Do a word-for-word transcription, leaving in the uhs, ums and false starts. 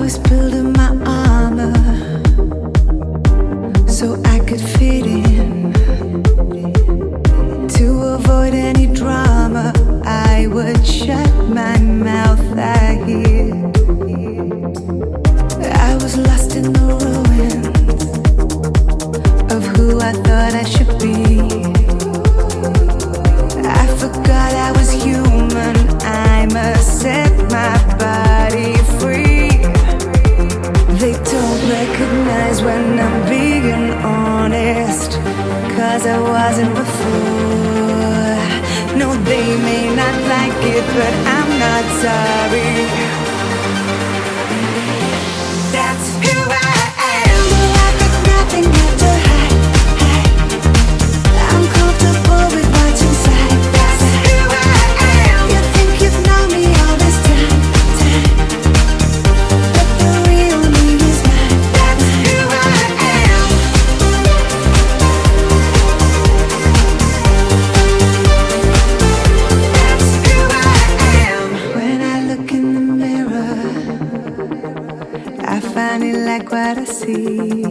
was building my armor so I could fit in. To avoid any drama, I would shut my mouth, I hid. I was lost in the ruins of who I thought I should be. I forgot I was human, I must set my body free. They don't recognize when I'm being honest, 'cause I wasn't before. No, they may not like it, but I'm not sorry. That's who I am. Well, I've got nothing left to hide, hide. I'm comfortable with what's inside. That's who I am. You think you've known me all this time, time, but the real me is mine. That's who I am. That's who I am. When I look in the mirror, I finally like what I see.